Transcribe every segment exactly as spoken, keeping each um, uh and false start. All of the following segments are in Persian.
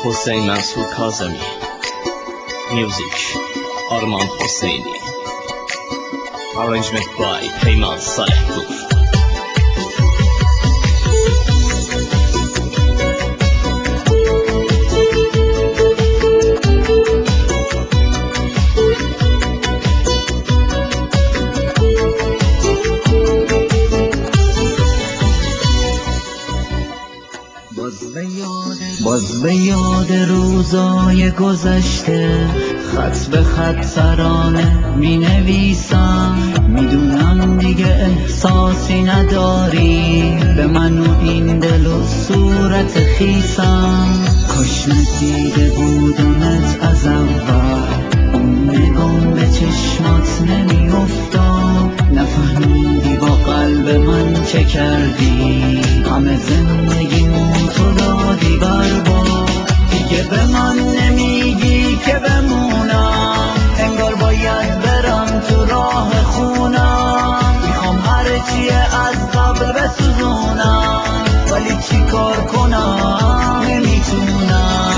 Hossein Mansour Kazemi. Music Arman Hosseini. Arrangement by Peyman Salehpour. باز به یاد روزای گذشته خط به خط ترانه می نویسم. میدونم دیگه احساسی نداری به من و این دل و صورت خیسم. کاش ندیده بودمت از اول، اون نگام به چشمات نمی افتاد. نفهمیدی با قلب من چه کردی، همه زندگیمو تو دادی برباد. دیگه به من نمیگی که بمونم، انگار باید برم تو راه خونم. میخوام هر چیه از قبل بسوزونم، ولی چی کار کنم نمیتونم.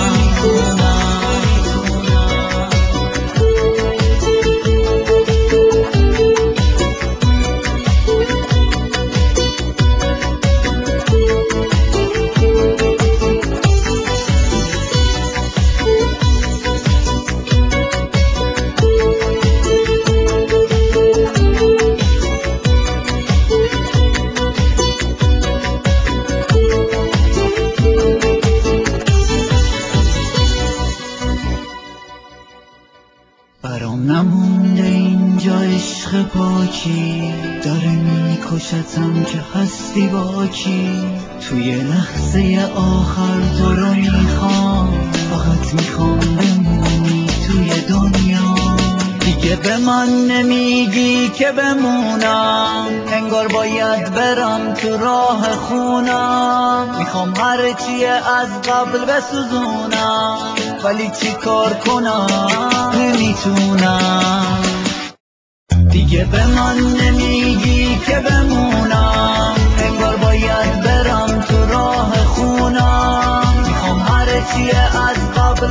برام نمونده اینجا عشق پاکی، داره میکشتم که هستی با کی. توی لحظه آخر تو رو میخوام، فقط میخوام بمونی توی دنیا. دیگه به من نمیگی که بمونم، انگار باید برم تو راه خونم. میخوام هر چیه از قبل بسوزونم، ولی چی کار کنم نمیتونم. دیگه به من نمیگی که بمونم، انگار باید برم تو راه خونم. میخوام هر چیه از قبل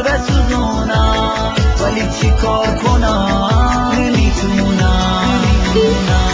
بسوزونم، ولی چی کار کنم نمیتونم.